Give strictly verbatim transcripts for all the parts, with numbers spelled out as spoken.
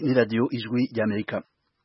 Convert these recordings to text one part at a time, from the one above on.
ni radio Ijwi ry'Amerika.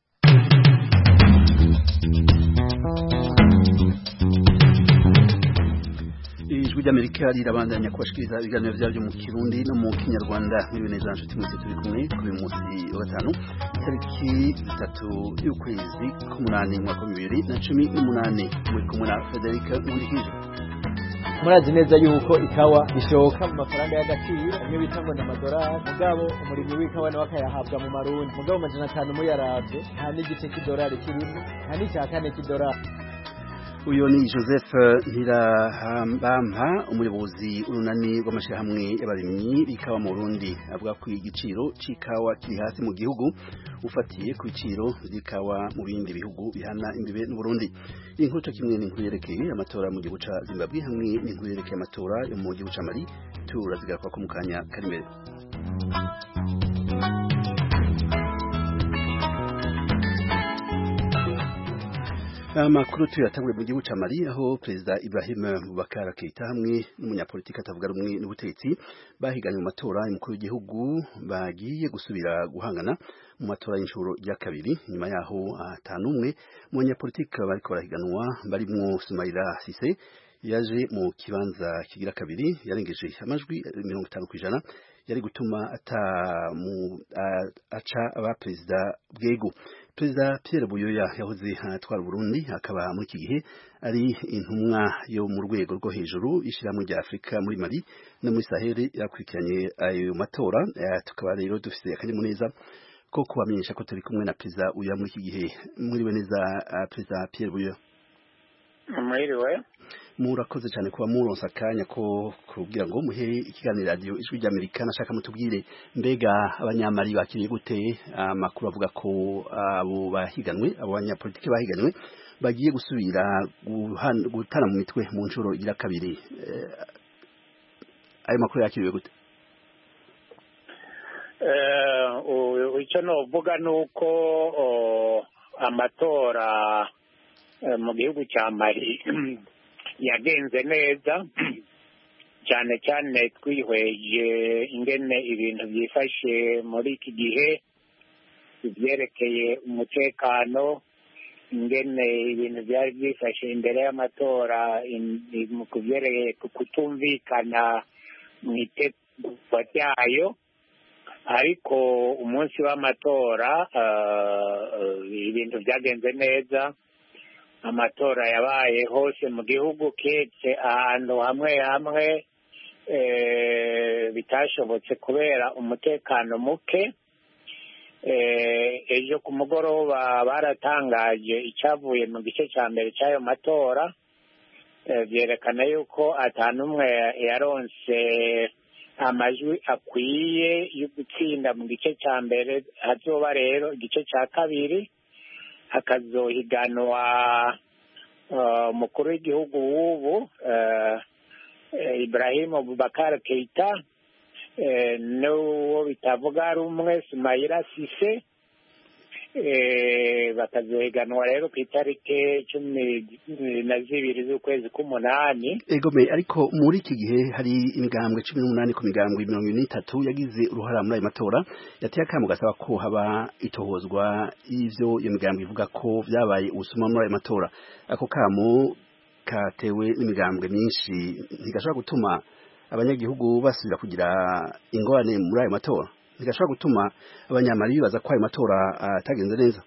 Ijwi ry'Amerika rirabandanya kubashikiriza ibiganiro byabyo mu Kirundi no mu Kinyarwanda n'ibineza nshuti mwese turi kumwe kuri munsi wa gatanu tariki zitatu y'ukwezi k'umunani mwaka wa bibiri na cumi n'umunani muri kumwe na Federica Nkurikije. Murazi neza yuko ikawa bishoka mu mafaranga y'agaciro iyo bita ngo n'amadolari mugabo umurimo w'ikawa nawe akayahabwa mu marundi mugabo amajana atanu mu yaravye nta n'igice cy'idolari kirimo nta n'icya kane cy'idolari. Uyo ni Joseph Ntirahambampa umuyobozi urunani rw'amashirahamwe y'abarimyi b'ikawa mu Burundi avuga ko igiciro c'ikawa kiri hasi mu gihugu ufatiye ku biciro by'ikawa mu bindi bihugu bihana imbibe n'u Burundi. Inkuru cyo kimwe n'inkuru yerekeye amatora mu gihugu ca Zimbabwe hamwe n'inkuru yerekeye amatora yo mu gihugu ca Mali turazigakwa ko mu kanya kari imbere. Amakuru tuyatangwe mu gihugu ca Mali aho Perezida Ibrahim Boubacar Keïta hamwe n'umunyapolitiki atavuga rumwe n'ubutegetsi bahiganye mu matora y'umukuru w'igihugu bagiye gusubira guhangana mu matora y'inshuro ya kabiri nyuma yaho atanumwe mu banyapolitiki bariko barahiganwa barimwo Soumaïla Cissé yaje mu kibanza kigira kabiri yarengeje amajwi mirongo itanu kw'ijana yari gutuma ata mu aca aba perezida bwego. Perezida Pierre Buyoya yahoze atwara Burundi akaba muri iki gihe ari intumwa yo mu rwego rwo hejuru ishiramwe rya Afrika muri Mali no muri Sahel yakurikiranye ayo matora. Tukaba rero dufise akanyamuneza ko kubamenyesha ko turi kumwe na Perezida uya muri iki gihe. Muriwe neza Perezida Pierre Buyoya? Mwiriwe. Murakoze cyane kuba muronsa akanya ko kugira ngo muhe ikiganiro radio Ijwi ry'Amerika. Nashaka mutubwire mbega abanyamari bakiriye gute amakuru avuga ko abo bahiganwe abo banyapolitiki bahiganwe bagiye gusubira gutana mu mitwe mu nshuro igira kabiri. Ayo makuru yakiriwe gute? Eh icyo novuga nuko amatora mu gihugu cya Mali yagenze neza cyane cyane twihweje ingene ibintu byifashe muri iki gihe byerekeye umutekano ingene ibintu byari byifashe imbere y'amatora mu kubyerekeye kutumvikana mu itegurwa ryayo ariko umunsi w'amatora ibintu byagenze neza. Amatora yabaye hose mu gihugu ketse ahantu hamwe hamwe bitashobotse kubera umutekano muke. Ejo ku mugoroba baratangaje icyavuye mu gice cya mbere cy'ayo matora byerekana yuko atanumwe yaronse amajwi akwiye yo gutsinda mu gice cya mbere. Hazoba rero igice cya kabiri hakazohiganwa umukuru w'igihugu w'ubu Ibrahim Boubacar Keïta n'uwo bitavuga rumwe Soumaïla Cissé bakazohiganwa rero ku itariki cumi na zibiri z'ukwezi k'umunani. Egome ariko muri iki gihe hari imigambwe cumi n'umunani ku migambwe mirongo ine n'itatu yagize uruhara muri ayo matora yateye akamo gasaba ko haba itohozwa y'ivyo iyo migambwe ivuga ko vyabaye ubusuma muri ayo matora. Ako kamo katewe n'imigambwe myinshi ntigashobora gutuma abanyagihugu basubira kugira ingorane muri ayo matora, ntigashobora gutuma abanyamari bibaza ko ayo matora atagenze neza.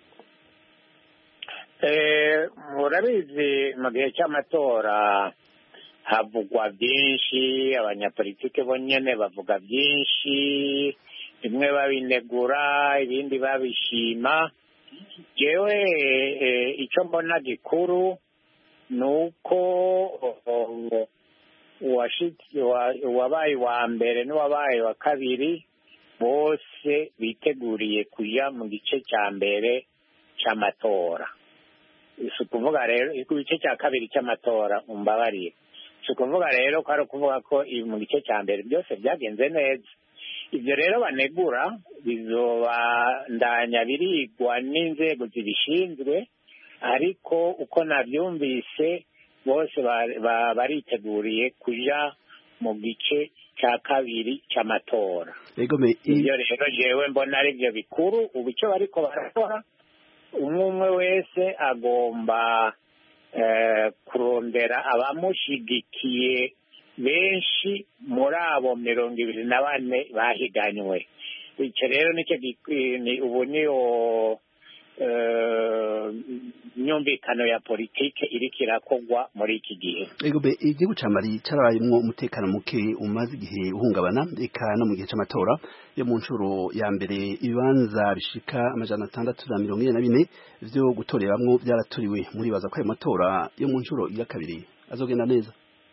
Eh murabizi mu gihe cy'amatora havugwa byinshi, abanyapolitike bonyene bavuga byinshi, bimwe babinegura ibindi babishima. Jewe icyo mbona gikuru nuko uwabaye wa mbere n'uwabaye wa kabiri bose biteguriye kuja mu gice cya mbere cy'amatora. Si ukuvuga rero igice cya kabiri cy'amatora umbabarire, si ukuvuga rero ko ari ukuvuga ko mu gice cya mbere byose byagenze neza. Ibyo rero banegura bizobandanya birigwa n'inzego zibishinzwe, ariko uko nabyumvise bose bariteguriye kuja mu gice cya kabiri cy'amatora. Egome ibyo rero jewe mbona ari byo bikuru ubu icyo bariko barakora umwe umwe wese agomba eh, kurondera abamushigikiye benshi muri abo mirongo ibiri na bane bahiganywe. Icyo rero nicyo ni ubu niyo nyumvikano ya politike iriko irakogwa muri iki gihe. Egome igihugu ca Mali carabayemwo umutekano muke umaze igihe uhungabana eka no mu gihe c'amatora yo mu ncuro ya mbere ibibanza bishika amajana atandatu na mirongo ine na bine vyo gutoreramwo vyaraturiwe. Muribaza ko ayo matora yo mu ncuro ya kabiri azogenda neza?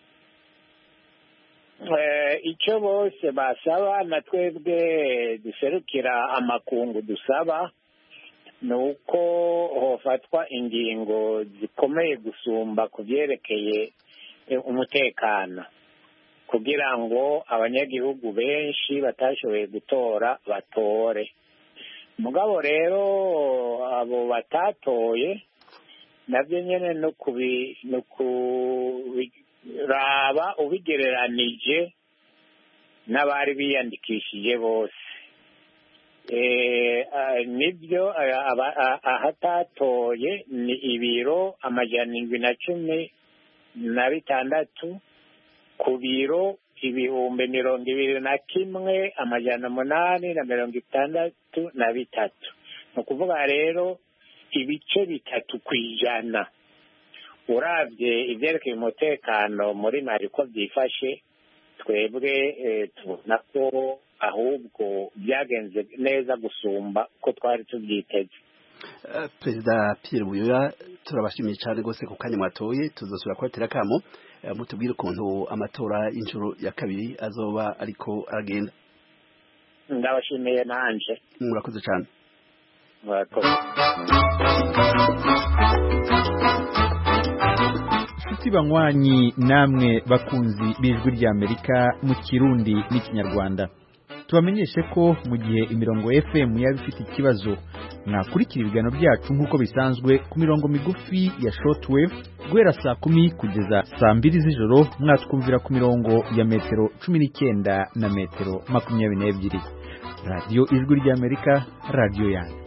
Icyo bose basaba na twebwe duserukira amakungu dusaba ni uko hofatwa ingingo zikomeye gusumba ku byerekeye umutekano kugira ngo abanyagihugu benshi batashoboye gutora batore. Mugabo rero abo batatoye nabyo nyene no kubi no kuraba ubigereranije n'abari biyandikishije bose. Eh, nibyo ahatatoye ni ibiro amajana indwi na cumi na bitandatu ku biro ibihumbi mirongo ibiri na kimwe amajana umunani na mirongo itandatu na bitatu. Ni ukuvuga rero ibice bitatu ku ijana. Uravye ivyerekeye umutekano muri Mali ko byifashe, twebwe tubona ko ahubwo byagenze neza gusumba ko twari tubyiteze. Uh, Perezida Pierre Buyoya turabashimiye cyane gose ku kanya mwatoye, tuzosura kwatera kamo uh, mutubwire ukuntu amatora y'inshuro ya kabiri azoba ariko aragenda. Ndabashimiye nanje. Murakoze cyane. Murakoze. Banywanyi namwe bakunzi b'ijwi rya Amerika mu Kirundi n'Ikinyarwanda, tubamenyeshe ko mu gihe imirongo F M yaba ifite ikibazo mwakurikira ibiganiro byacu nk'uko bisanzwe ku mirongo migufi ya shortwave guhera saa kumi kugeza saa mbiri z'ijoro, mwatwumvira ku mirongo ya metero cumi n'icyenda na metero makumyabiri n'ebyiri. Radio Ijwi rya Amerika, radio yanyu.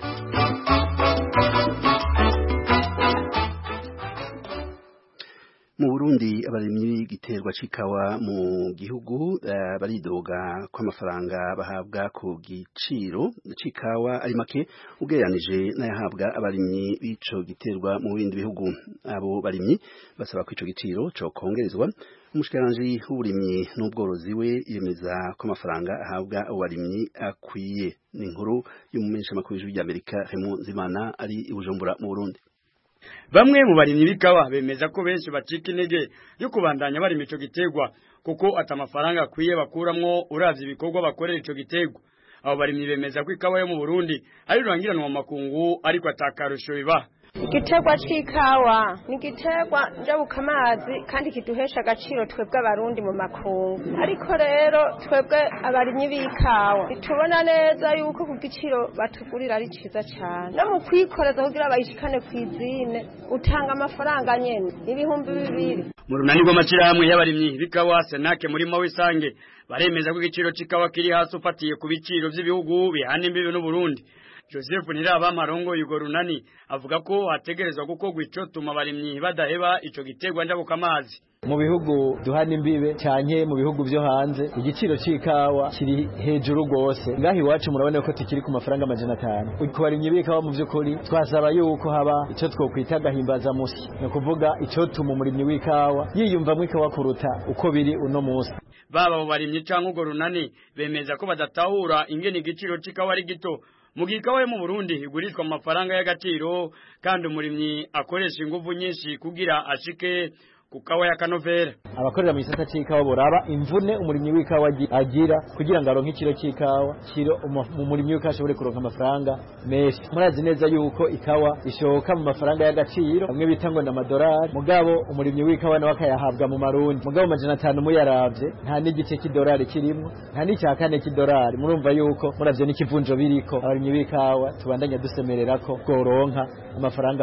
Mu Burundi abarimyi b'igiterwa c'ikawa mu gihugu uh, baridoga ko amafaranga bahabwa ku giciro c'ikawa ari make ugereranije n'ayahabwa abarimyi b'ico giterwa mu bindi bihugu. Abo barimyi basaba ko ico giciro co kongerezwa. Umushikiranganje w'uburimyi n'ubworozi we yemeza ko amafaranga ahabwa abo barimyi akwiye. Ni inkuru y'umumenyesha makuru w'Ijwi rya Amerika Raymond Zimana ari i Bujumbura mu Burundi. Bamwe mu barimyi b'ikawa bemeza ko benshi bacika intege yo kubandanya bari mico gitegwa kuko atamafaranga akwiye bakuramwo uravye ibikorwa bakorera ico gitegwa. Abo barimyi bemeza ko ikawa yo mu Burundi ari rurangiranwa mu makungu ariko atakarusho biba. Igiterwa c'ikawa ni igiterwa njabuka amazi kandi kiduhesha agaciro twebwe abarundi mu makungu, ariko rero twebwe abarimyi b'ikawa tubona neza yuko ku giciro batugurira ari ciza cyane, no mu kwikoreza kugira bayishikane kw'izine utanga amafaranga nyene ibihumbi bibiri. Mu runani rw'amashirahamwe y'abarimyi b'ikawa Senake muri Mawisange baremeza ko igiciro c'ikawa kiri hasi ufatiye ku biciro vy'ibihugu bihana imbibe n'u Burundi. Joseph Niraba Marongo yugo runani avuga ko hategerezwa gukorwa ico tuma abarimyi badaheba ico giterwa njabuka amazi. Mu bihugu duhana imbibe cyane mu bihugu byo hanze igiciro c'ikawa kiri hejuru gose. Ngahi wacu murabone ko tikiri ku mafaranga amajana atanu. Uko barimye bikawa mu vyukuri twasaba yuko haba ico twokwita gahimbaza musi. No kuvuga ico tuma umurimyi w'ikawa yiyumva mu ikawa kuruta uko biri uno musi. Baba abo barimye canke ugo runani bemeza ko badatahura ingene igiciro c'ikawa ari gito. Mugikawa mu Burundi igurishwa amafaranga y'agaciro kandi umurimyi akoresha ingufu nyinshi kugira ashike kukawa ya kanovera. Abakorera mu gisata c'ikawa boraba imvune umurimyi w'ikawa agira kugira ngo aronke ikiro c'ikawa kiro umurimyi w'ikawa ashobore kuronka amafaranga menshi. Murazi neza yuko ikawa ishoka mu mafaranga y'agaciro bamwe bita ngo n'amadolari, mugabo umurimyi w'ikawa nawe akayahabwa mu marundi. Mugabo amajana atanu muyaravye nta n'igice c'idolari kirimo, nta n'icya kane c'idolari. Murumva yuko muravye n'ikivunjo biriko abarimyi b'ikawa tubandanya dusemerera ko goronka amafaranga afadika.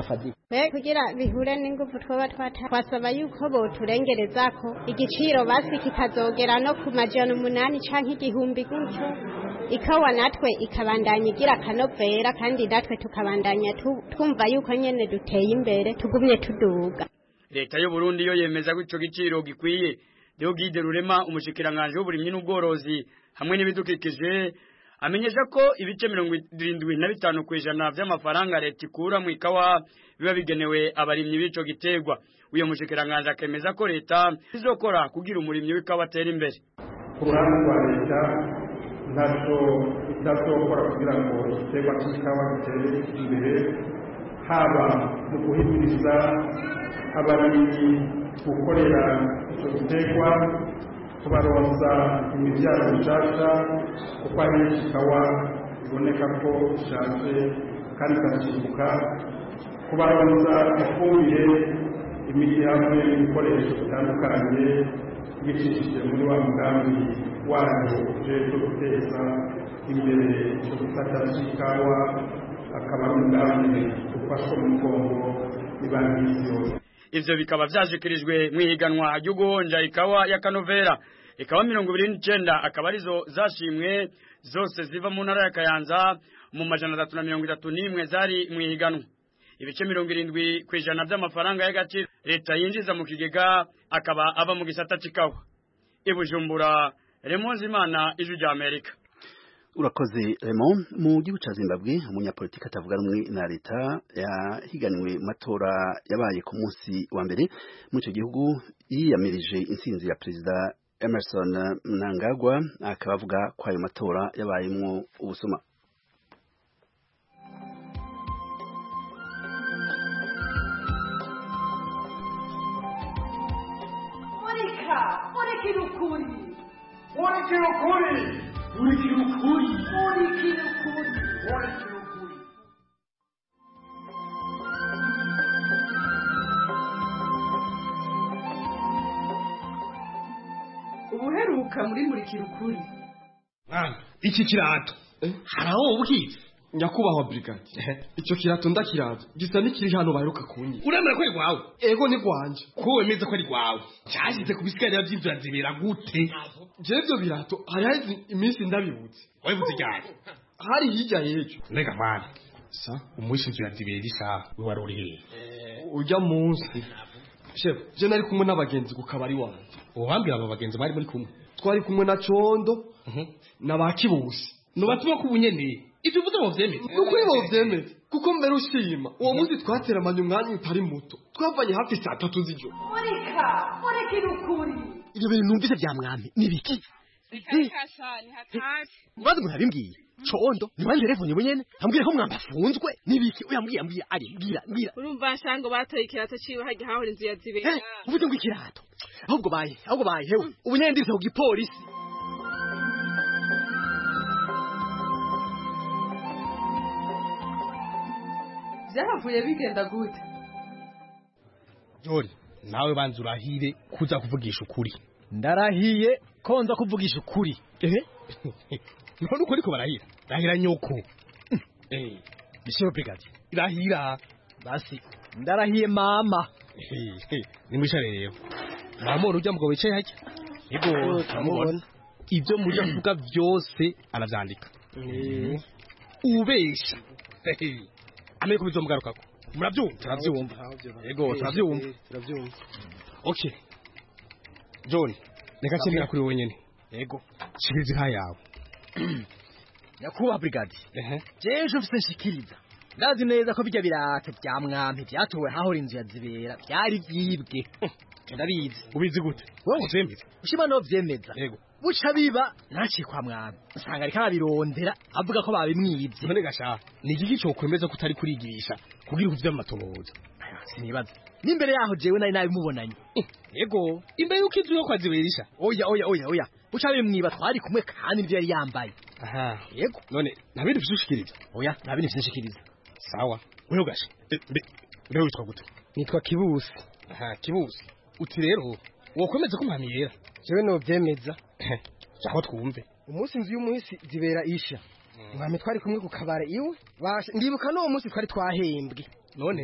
be kugira bihure n'ingufu twaba twata twasaba yuko boturengereza ko igiciro basi kikazogera no ku majana umunani canke igihumbi gutyo ikawa natwe ikabandanya igira akanovera kandi natwe tukabandanya twumva yuko nyene duteye imbere tugumye tuduga. Leta y'u Burundi yo yemeza ko ico giciro gikwiye. Deogide Rurema umushikiranganje w'uburimyi n'ubworozi hamwe n'ibidukikije amenyesha ko ibice mirongo irindwi na bitanu kw'ijana vy'amafaranga leta ikura mu ikawa biba bigenewe abarimyi b'ico gitegwa. Uyo mushikiranganje akemeza ko leta izokora kugira umurimyi w'ikawa atera imbere. Kurana kwa leta ntaco itazokora kugira ngo igitegwa cy'ikawa gitere imbere, haba mu guhimiriza abarimyi gukorera icyo gitegwa, kubaronsa imibyaro mishasha kuko ahenshi ikawa iboneka ko ishaje kandi ikacimbuka, kubaronsa ifumbire, imiti hamwe n'ibikoresho bitandukanye bicishije muri wa mugambi wayo ujejwe guteza imbere icyo gisata cy'ikawa, akaba ari umugambi ufashwe mu mugongo n'ibanki y'isi yose. Ivyo bikaba vyashikirijwe mwihiganwa ryo guhonja ikawa ya Kanovera. Ikawa mirongo ibiri n'icenda akaba arizo zashimwe zose ziva mu ntara ya Kayanza mu majana atatu na mirongo itatu n'imwe zari mwihiganwa. Ibice mirongo irindwi kw'ijana vy'amafaranga y'agaciro leta yinjiza mu kigega akaba ava mu gisata c'ikawa. I Bujumbura, Raymond Zimana, Ijwi rya Amerika. Urakoze Raymond. Mu gihugu ca Zimbabwe umunyapolitiki atavuga rumwe na leta yahiganwe matora yabaye ku munsi wa mbere mu ico gihugu yiyamirije intsinzi ya Perezida Emerson Mnangagwa, akaba avuga ko ayo matora yabayemwo ubusuma. Monica, Monica Rukuri, Monica Rukuri. Monica Rukuri, Monica Rukuri, Monica Rukuri. Ubuheruka muri Monica Rukuri. Mwana, iki kirato. Haraho ubukizi. Nyakubahwa brigade. Ico kirato ndakirato. Gisa nikiri hano baheruka kunyi. Uremera ko ari gwawe? Ego ni gwanje. Ko wemeza ko ari gwawe. Cyashyize ku bisikari by'inzira zibera gute? Je byo birato hari hazi iminsi ndabibutse. Wabibuze cyane. Hari hirya yejo. Nega mwana. Sa umwishi nzira zibera isha we waruri he? Ujya munsi. Chef, je nari kumwe n'abagenzi ku kabari wanje. Ubambira aba bagenzi bari muri kumwe. Twari kumwe na Condo. Mhm. Na bakibusi. No batuma kubunyene. Ibyo uvuze mu vyemeze. Nuko ibo vyemeze. Kuko mbere ushima. Uwo munsi twateramanye umwanya utari muto. Twavanye hafi saa tatu z'ijoro. Monica, Monica Rukuri. Ibyo bintu numvise bya mwami nibiki? Ikashani hatari. Mbaze ngo ntabimbwiye. Condo, niba telefone bunyene, ambwire ko mwamba afunzwe. Nibiki? Uyambwiye ambwiye ari mbwira mbwira. Urumva shango batoye ikirato ciwe hagi hahora inzu ya zibera. Uvuze ngo ikirato. Ahubwo baye, ahubwo baye hewe. Ubunyene ndise ku gipolisi. Byahavuye bigenda gute? Jori, nawe banza urahire kuza kuvugisha ukuri. Ndarahiye ko nza kuvugisha ukuri. Ehe. None uko ariko barahira. Rahira nyoko. Eh, Monsieur Brigade. Rahira. Basi, ndarahiye mama. Eh, ni mwishare rero. Mama urujya mugabo wicaye hake. Yego, tamubona. Ibyo muri avuga byose aravyandika. Eh. Ubesha. Ameko bizomugarukako. Murabyumva? Turabyumva. Yego, turabyumva. Turabyumva. Okay. John, reka cyemera kuri wenyene. Yego. Shikiriza hayawe. Nyakubahwa Brigade. Ehe. Jeje ufite nshikiriza. Ndazi neza ko bijya birato bya mwampi byatowe hahora inzu ya zibera byari byibwe. Ndabizi. Ubizi gute? Wowe uvyemeza. Ushima no vyemeza. Yego. Buca biba nacikwa mwami. Usanga ariko abirondera avuga ko babimwibye. None gasha, ni igiki cyo kwemeza ko utari kurigirisha kugira uvye amatohoza. Sinibaza. Nimbere yaho jewe nari nabimubonanye. Yego, imbere yuko izuye kwa ziberisha. Oya oya oya oya. Buca bimwiba twari kumwe kandi ibyo yari yambaye. Aha. Yego. None ntabindi bisushikiriza. Oya, ntabindi bisushikiriza. Sawa. Wewe gasha. Mbe witwa gute? Nitwa Kibusi. Aha, Kibusi. Uti rero wokomeza ko mwami yera. Jewe no vyemeza. Cyaho twumve. Umunsi nzu y'umuhisi zibera isha. Mwami twari kumwe ku kabare iwe. Ndibuka no umunsi twari twahembwe. None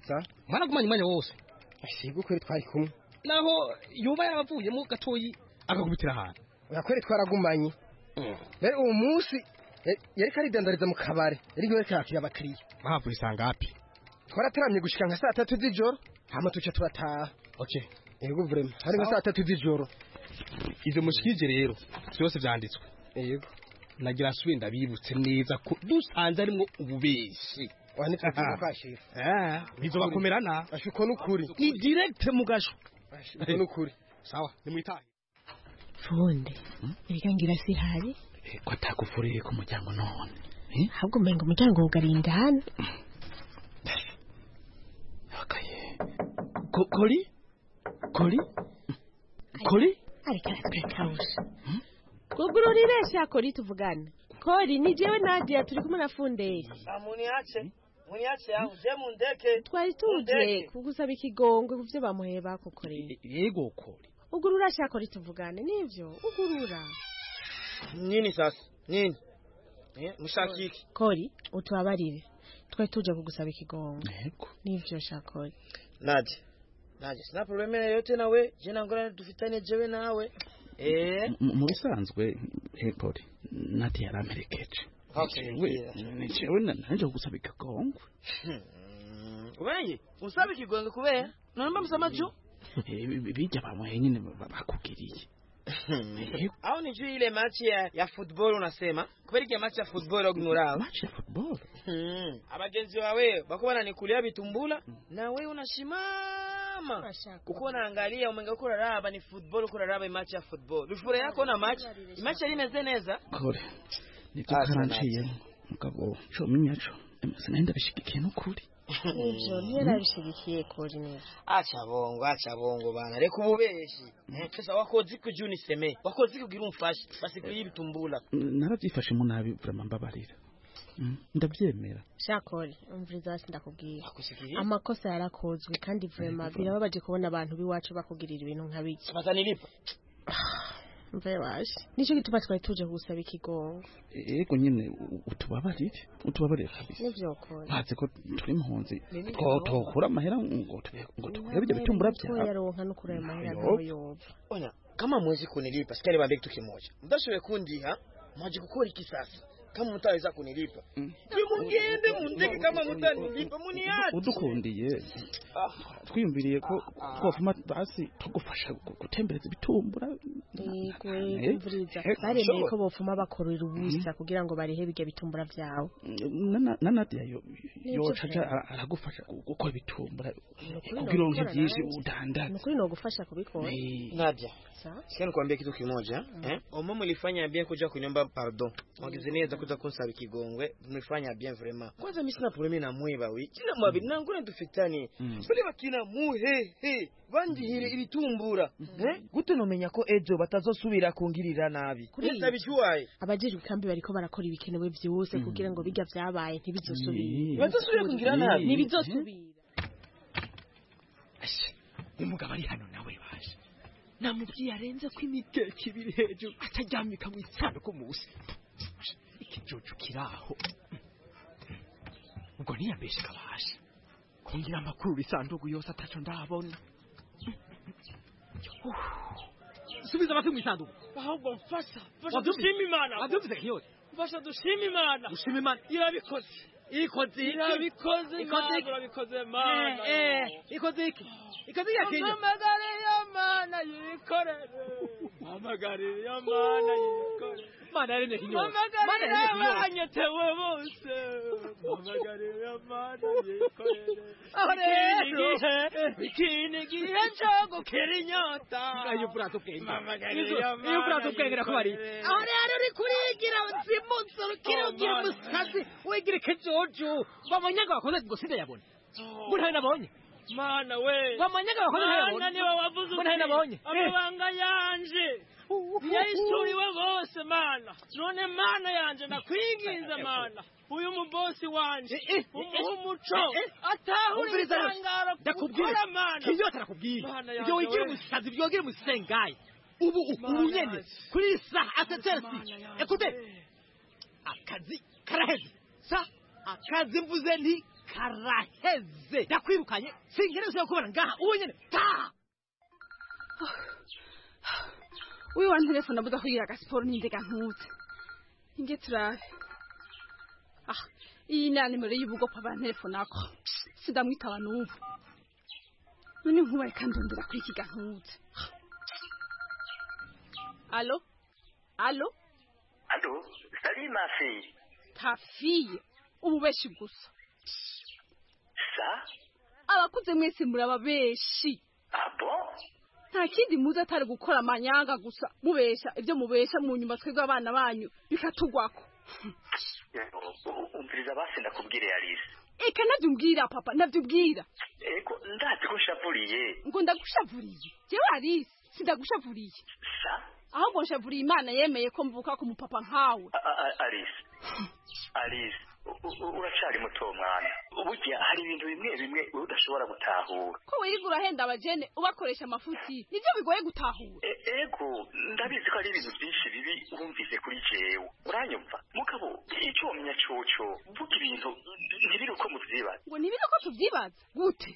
sa mwaragumanye umwanya wose asigo kweri twari kumwe naho yoba yabavuyemo gatoyi akakubitira ahantu yakweri twaragumanye rero uwo munsi yari karidandariza mu kabare yari yari kakira abakiriya bavuye sangapi twarateramye gushika nka saa tatu z'ijoro hama tuca turataha okay yego vraiment hari nka saa tatu z'ijoro ivyo mushikije rero byose vyanditswe yego nagira nsubire ndabibutse neza ko dusanze arimwo ububeshi wani twavuga kwashira eh bizobakomerana ashiko n'ukuri ni direct mu gasho ashiko n'ukuri sawa nimwitahe Funde ibigangira si hari ko atakufuriye ku muryango none ahubwo mbenga umuryango ugarinda hano akaye koli koli koli ariko arakawusha kugururire sha koli tuvugana koli ni jewe Nadia turi kumwe na Funde amuniache muniache yangu je mundeke twari tuje kugusaba ikigongwe kuvyo bamuheye bakokoreye yego koli ugurura sha koli tuvugane nivyo ugurura nini sasa nini eh mushakiki koli utubabarire twari tuje kugusaba ikigongwe yego nivyo sha koli Nadia Nadia sina problema yote nawe je nangora dufitane jewe nawe eh mu bisanzwe eh koli Nadia yaramerekeje okay ni jewe nanje kugusaba ikigongwe ubaye usaba ikigongwe kubera namba musamajo bijya bamuhe nyine bakugiriye au ni juu ile match ya, ya football unasema kubera ile match ya football ognorao match ya football hmm. abagenzi wawe bako bananikulia bitumbula mm. na wewe unashimama uko unaangalia umenga uko raba ni football uko raba match ya football rufure yako na match match ile zeneza kore niko karanchiye mugabo cyo minyacho sinaenda bishikikiye n'ukuri nivyo ntiyarabishigikiye kuri nivyo acha bongo acha bongo bana reka ububeshi pesa wakozi kujuni seme wakozi kugira umfashe basi kuyibitumbula narabyifashe mu nabi vraiment mbabarira ndabyemera shakori umviriza ndakubwiye amakosa yarakozwe kandi vraiment birababaje kubona abantu biwacu bakugirira ibintu nk'abiki bazanilipa mve waje nico gituma twari tuje gusaba ikigongo yego nyine utubabarire utubabarire kabisa nivyo kora baze ko turi impunzi two tokura amahera ngo ngo tukore bijya bitumbura bya yaronka no kurema amahera no yoba onya kama mwezi kunilipa sikari bambe kitu kimoja mdashowe kundiha maji gukora iki sasa kama mutaweza kunilipa nimungende mundeke kama mutanilipa muniache udukundiye twiyumviriye ko twafuma basi tugufasha gutembereza ibitumbura yego imvuriza baremeye ko bofuma bakorera ubusa kugira ngo barihe bige bitumbura vyawe na Nadia yo yo chacha aragufasha gukora ibitumbura kugira ngo byinshi udandaza nukuri no gufasha kubikora Nadia sasa nikwambia kitu kimoja eh omo mlifanya bien kuja kunyomba pardon mwagize neza kuza kunsaba ikigongwe mlifanya bien vraiment kwanza mimi sina problème na mwiba wi kina mwabi nangure dufitani bali bakina muhe he bandihire ibitumbura eh gute nomenya ko ejo batazosubira kungirira nabi neza bijuwaye abajije ukambi bariko barakora ibikenewe byose kugira ngo bijya vyabaye ntibizosubira batazosubira kungirira nabi ntibizosubira umugabo ari hano nawe baje namubwiye arenze ko imiteke ibiri hejuru ataryamika mu isanduku musi ikijojo kiraho ubwo ntiyambeshe kabasha kungira amakuru isanduku yose ataco ndabona subiza basi mu isanduku ahubwo mfasha mfasha dushima imana wabyumvise kiyose mfasha dushima imana ushima imana irabikoze ikoze irabikoze ikoze irabikoze mana eh ikoze iki ikoze ya Kenya amagare y'amana yikorere amagare y'amana yikorere mana rene kinyo amagare y'abanyetewe bose amagare y'amana yikorere ahore bikini gihe cyo gukira inyota ayo burato kenge amagare y'amana iyo burato kenge nakubari ahore ari uri kurigira nsimunsi urukira ugira umusazi wegire kejojo bamanyaga bakoze gusinde yabona burahe nabonye mana we wamanyaga bakoze nabonye mana niwe wavuze burahe nabonye amabanga yanje yayisuriwe bose mana none mana yanje ndakwinginze mana uyu mubosi wanje umuco atahura isangaro ndakubwira mana kinyota nakubwira ibyo wigira umusazi ibyo wigira umusengaye ubu ubu nyene kuri saha atetersi ekute akazi karaheze sa akazi mvuze nti karaheze ndakwirukanye singereze yo kubona ngaha ubu nyene ta uyu wa telefone abuza kugira agasiporo n'indega ntuze inge turabe ah iyi ni nimero y'ubugo pa telefone ako sindamwitaba n'ubu none nkuba reka ndondera kuri iki gantuze allo allo allo salut ma fille ta fille ubu beshi gusa sa abakuze mwese muraba beshi ah bon nta kindi muze atari gukora amanyanga gusa mubesha ibyo mubesha mu nyuma twebwe abana banyu bikatugwako umviriza basi ndakubwire Alice eka navyumbwira papa navyumbwira ego ndazi ko nshavuriye ngo ndagushavuriye jewe Alice sindagushavuriye sa ahubwo nshavuriye Imana yemeye ko mvuka ku mupapa nkawe Alice Alice uracari muto mwana uburya hari ibintu bimwe bimwe udashobora gutahura ko wirigura henda abajene ubakoresha amafuti nivyo bigoye gutahura ego ndabizi ko ari ibintu byinshi bibi wumvise kuri jewe uranyumva mugabo icyo wamenya coco vuga ibintu ntibiri uko muvyibaza ngo ntibiri uko tuvyibaza gute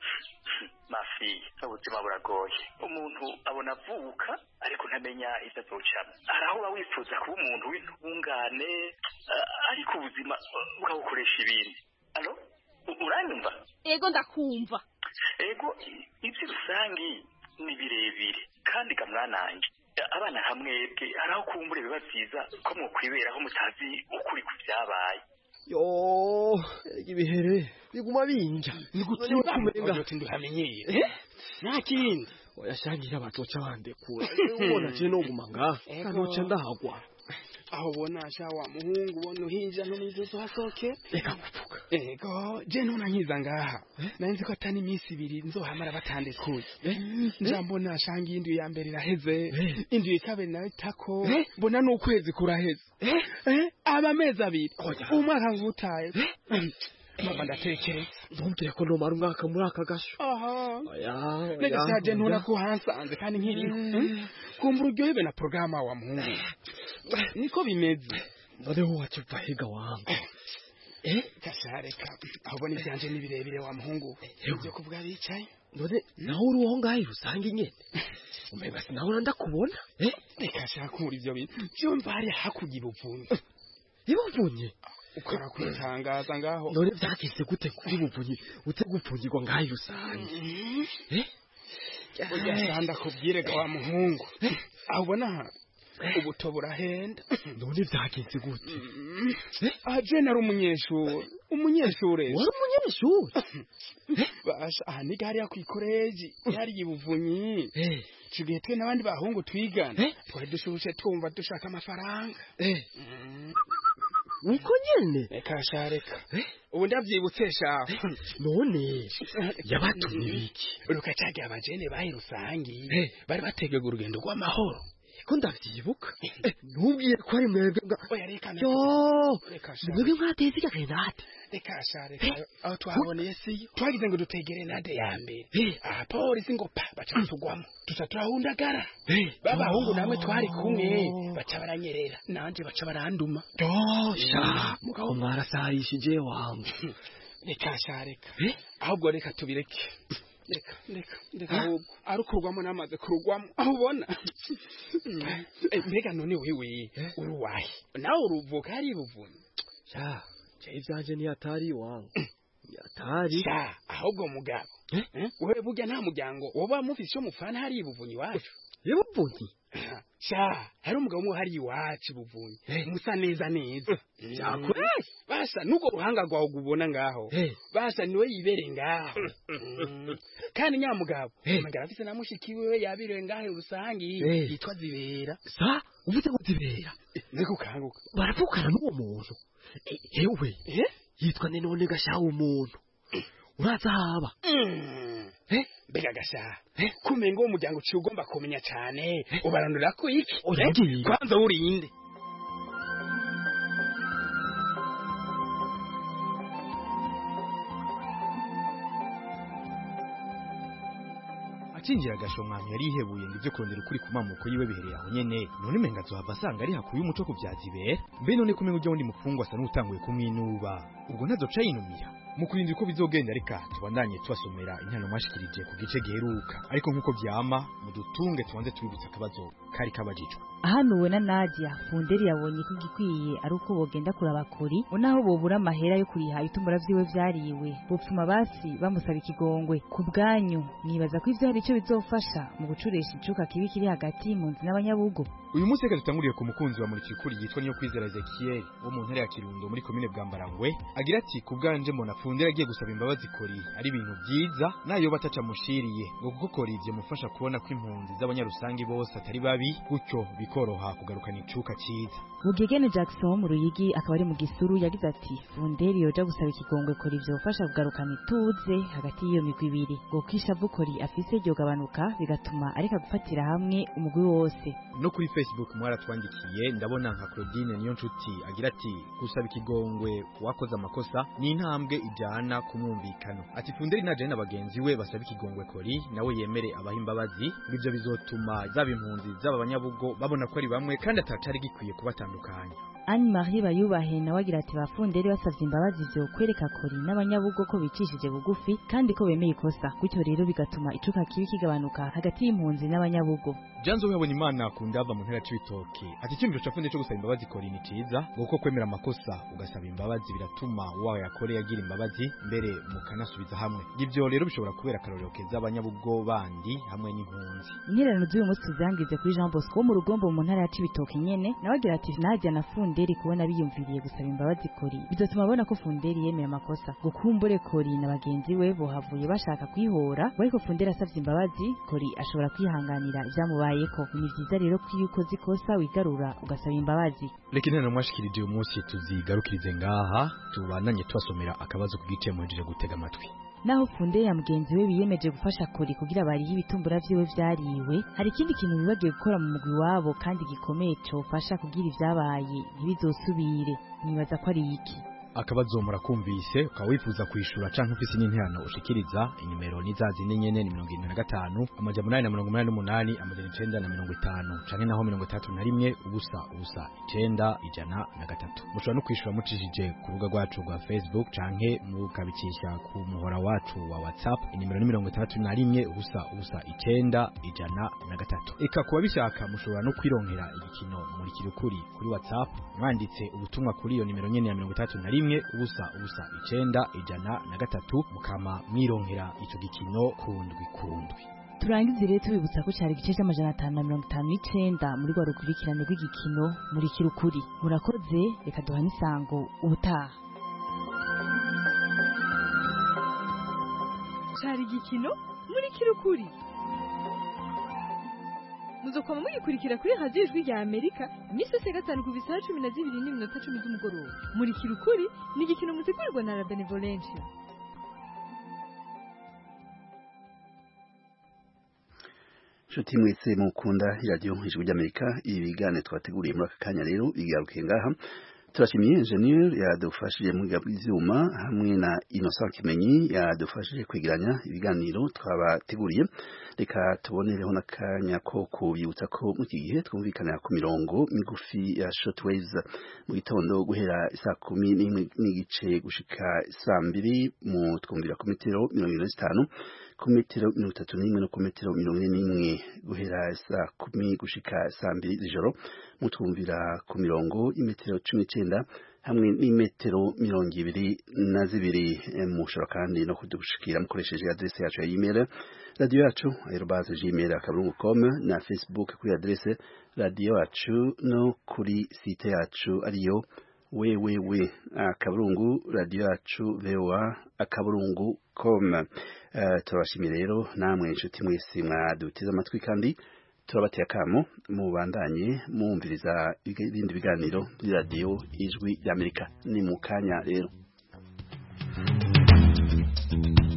mafi ubuzima buragoye umuntu abona avuka ariko ntamenya ivyo azocamo araho uba wifuza kuba umuntu w'intungane ariko ubuzima bukabukoresha ibindi alo uranyumva ego ndakumva ego ivyo rusangi ni birebire kandi gamwananje abana hamwebwe araho kumbure biba vyiza ko mwokwiberaho mutazi ukuri ku vyabaye yo ibihere biguma binja nigute kumenga ati ndihamenyeye eh nakindi oyashangira abazoca bandekura ubona je no gumanga kanoce ndahagwa aho bona sha wa muhungu bona uhinja no mizuzo hasoke reka kuvuga ego je ntuna nkiza ngaha nanzi ko atani iminsi ibiri nzohamara batandekuye njambona shanga indu ya mbere iraheze indu ikabe nayo tako mbona n'ukwezi kuraheze eh aba mezi abiri umwaka ngutaye mama ndatekereza ntumbwire ko nomara umwaka muri aka gasho aha oya nega saje ntuna ko hansanze kandi nkiri kumbura uryohebe na programa wa muhungu niko bimeze noneho wakiva higa wangu eh kashareka ahubona ibyanje nibirebire wa muhungu uje kuvuga bicaye none naho uruho ngaho usanga inyene umeba sinahora ndakubona eh reka shaka muri ibyo bintu cyo mbari hakugira ubuvunyi ibuvunyi ukora kwitangaza ngaho none byakise gute kuri buvunyi utegupfungirwa ngaho rusange eh ujya sanda kubwire ga wa muhungu ahubona ubuto burahenda none byagenze gute aje nari umunyeshuri umunyeshuri wari umunyeshuri basha aha ni gari ya kwikoreji yari ibuvunyi tugiye twe nabandi bahungu twigana twari dushushe twumva dushaka amafaranga niko nyene reka shareka ubu ndavyibutse shaho none yabatumye biki rukacaga abajene bayi rusangi bari bategega urugendo rw'amahoro ko ndavyibuka ntubwiye ko ari mwebwe oya reka yo mwebwe mwateze gakenate reka shareka aho twaboneye siyo twagize ngo dutegere nade ya mbere aha polisi ngo pa baca tugwamo tuca turahundagara babahungu namwe twari kumwe baca baranyerera nanje baca baranduma dosha mugabo mwarasayishije wangu reka shareka ahubwo reka tubireke reka reka reka ahubwo arukurwamo namaze kurugwamo aho ubona mbega none wewe uruwahi nawe uruvuka ari buvunyi sha je ivyanje ni atari wangu atari sha ahubwo mugabo wewe burya nta muryango woba mufise mufana hari buvunyi wacu yebuvunyi sha hari umugabo umwe hari iwacu buvunyi musa neza neza yakure basa nuko ruhanga rwawe gubona ngaho basa niwe yibere ngaho kandi nyamugabo magara afise namushiki wewe yabire ngaho rusangi yitwa Zibera sa uvuze ngo Zibera niko kanguka baravukana n'uwo muntu hewe yitwa ne none gashaho umuntu uraza haba eh bega gasha kumenga uwo muryango uciye ugomba kumenya cyane ubarandura ko iki kwanza urinde acinjira gashomwami yari ihebuye ngo ivyo kurondera ukuri ku mamuko yiwe bihereye aho nyene none menga azohava asanga ari hakuye umuco ku vya Zibera mbe none kumenga ujya wundi mufungwa asa n'utanguye kumwinuba ubwo ntazoca yinumira mu kurindira uko bizogenda reka tubandanye tubasomera intano mwashikirije ku gice giheruka ariko nkuko vyama mudutunge tubanze tubibutsa akabazo kari kabajijwe. Ahanuwe na Nadia Funderi yabonye ko gikwiye ari uko bogenda kuraba kuri unaho bobura amahera yo kuriha itumbura vyiwe vyariwe bopfuma basi bamusaba ikigongwe ku bwanyu nibaza ko ivyo hari ico bizofasha mu gucuresha icuka kibi kiri hagati y'impunzi n'abanyabugo. Uyu munsi reka dutanguriye ku mukunzi wa Murikira Ukuri yitwa Niyo Kwizera Ezekiel wo mu ntara ya Kirundo muri komine Bwambarangwe agira ati ku bwanje mbona Funderi agiye gusaba imbabazi kuri ari ibintu byiza nayo bataca mushiriye ngo kuko kora ivyo mufasha kubona ko impunzi z'abanyarusangi bose atari babi gutyo bikoroha kugarukana icuka cyiza. Bugegene Jackson mu Ruyigi akaba ari mu Gisuru yagize ati Funderi yoja gusaba ikigongwe kuri ivyo ufasha kugarukana ituze hagati y'iyo migwi ibiri ngo kisha vukori afise ryo gabanuka bigatuma areka gufatira hamwe umugwi wose. No kuri Facebook mwaratwandikiye ndabona nka Claudine niyo nshuti agira ati gusaba ikigongwe wakoze amakosa ni intambwe ijana kumwumvikano. Ati Funderi naje n'abagenzi we basaba ikigongwe kori nawe yemere abaha imbabazi ibyo bizotuma zaba impunzi zaba abanyabugo babona ko ari bamwe kandi atacari gikwiye kubatandukanya. Anne Marie Bayubahe nawe agira ati bafunderi basavye imbabazi vyo kwereka kori n'abanyabugo ko bicishije bugufi kandi ko bemeye ikosa gutyo rero bigatuma icuka kibi kigabanuka hagati y'impunzi n'abanyabugo. Janzo yabona Imana akunda ava mu ntera c'ibitoke ati cyumviro cyafunde cyo gusaba imbabazi kori ni ciza guko kwemera amakosa ugasaba imbabazi biratuma wawe yakore yagira imbabazi mbere mukanasubiza hamwe. Ivyo rero bishobora kubera akarorero keza abanyabugo bandi hamwe n'impunzi. Interano z'uyu munsi zangize kuri Jean Bosco mu rugombo mu ntara c'ibitoke nyene nawe agira ati Nadia na Funderi kubona biyumviriye gusaba imbabazi kori bizotuma abona ko Funderi yemeye amakosa gukumbure kori na bagenzi we bohavuye bashaka kwihora ariko Funderi asavye imbabazi kori ashobora kwihanganira vyamubaye ko ni vyiza rero ko iyo ukoze ikosa wigarura ugasaba imbabazi. Reka intano mwashikirije uyu munsi tuzigarukirize ngaha tubandanye tubasomera akabazo ku gice muhejeje gutega amatwi. Naho Funderi ya mugenzi we biyemeje gufasha kori kugira bari y'ibitumbura vyiwe vyariwe hari ikindi kintu bibagiye gukora mu mugwi wabo kandi gikomeye cofasha kugira ivyabaye ntibizosubire nibaza ko ari iki. Akabazo murakumvise ukaba wifuza kwishura canke ufise n'interano ushikiriza inimero nizazi n'enyene ni mirongo irindwi na gatanu amajana umunani na mirongo umunani n'umunani amajana icenda na mirongo itanu canke naho mirongo itatu na rimwe ubusa ubusa icenda ijana na gatatu. Mushobora no kwishura mucishije ku rubuga rwacu rwa Facebook canke mukabikisha ku muhora wacu wa WhatsApp inimero ni mirongo itandatu na rimwe ubusa ubusa icenda ijana na gatatu. Eka kuba bishaka mushobora no kwironkera igikino Murikira Ukuri kuri WhatsApp mwanditse ubutumwa kuri iyo nimero nyene ya mirongo itandatu na rimwe ubusa ubusa icenda ijana na gatatu mukama mwironkera ico gikino kundwi kundwi. Turangize rero tubibutsa ko cyari igice cy'amajana atanu na mirongo itanu n'icenda muri rwa rukurikirane rw'igikino Murikira Ukuri. Murakoze reka duhane isango ubutaha. Cyari igikino Murikira Ukuri. Muzokoma mugikurikira kuri radio Ijwi rya Amerika imisi yose gatanu ku bisaha cumi na zibiri n'iminota cumi z'umugoroba. Murikira Ukuri ni igikino mutegurirwa na La Benevolencia. Nshuti mwese mukunda radio Ijwi rya Amerika ibigane twateguriye muri aka kanya rero bigarukiye ngaha. Turashimiye Engineer yadufashije mu bw'ivyuma hamwe na Innocent Kimenyi yadufashije kwegeranya ibiganiro twabateguriye. Reka tubonereho nakanya ko kubibutsa ko mu gihe twumvikana ku mirongo migufi ya shortwaves mu gitondo guhera saa kumi n'igice gushika saa mbiri mu twumvira ku metero mirongo ine na zitanu ku metero mirongo itatu n'imwe no ku metero mirongo ine n'imwe guhera saa kumi gushika saa mbiri z'ijoro mu twumvira ku mirongo imetero cumi n'icenda hamwe n'imetero mirongo ibiri na zibiri. Mushobora kandi no kudushikira mukoresheje adresse yacu ya email radio yacu arobase gmail akaburungu com na Facebook kuri adresse radio yacu no kuri site yacu ariyo www akaburungu radio yacu voa akaburungu com. Uh, turabashimiye rero namwe inshuti mwese mwaduteze amatwi kandi turabateye akamo mubandanye mwumviriza ibindi biganiro kuri radio Ijwi rya Amerika. Ni mu kanya rero.